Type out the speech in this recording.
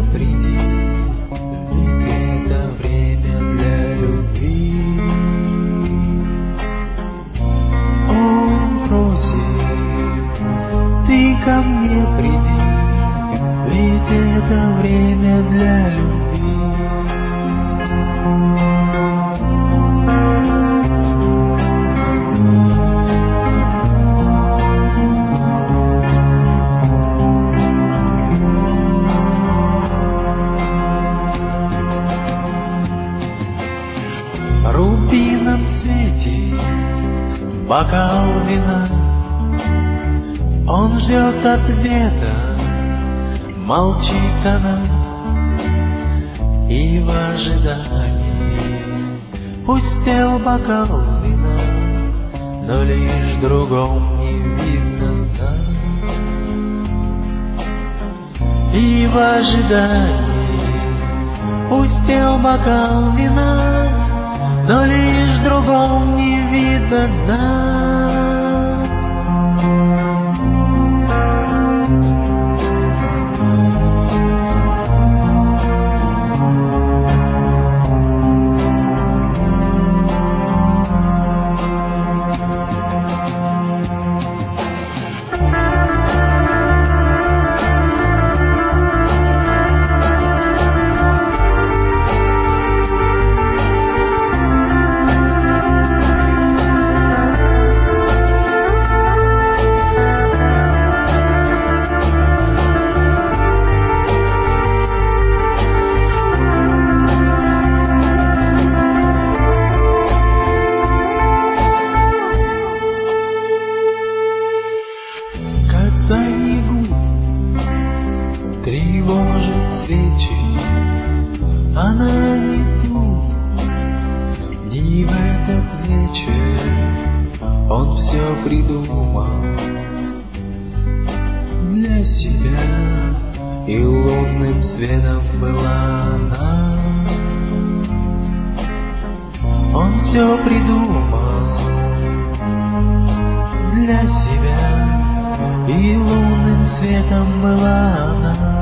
приди, ведь это время для любви. Он просит, ты ко мне приди, ведь это время для любви. В рубином свете бокал вина, он ждет ответа, молчит она, и в ожидании пустел бокал вина, но лишь другом не видно нас. И в ожидании пустел бокал вина, но лишь другом не видно нас. Касание губ тревожит свечи, она не тут, не в этот вечер. Он все придумал для себя, и лунным светом была она. Он все придумал для себя, и лунным светом была она.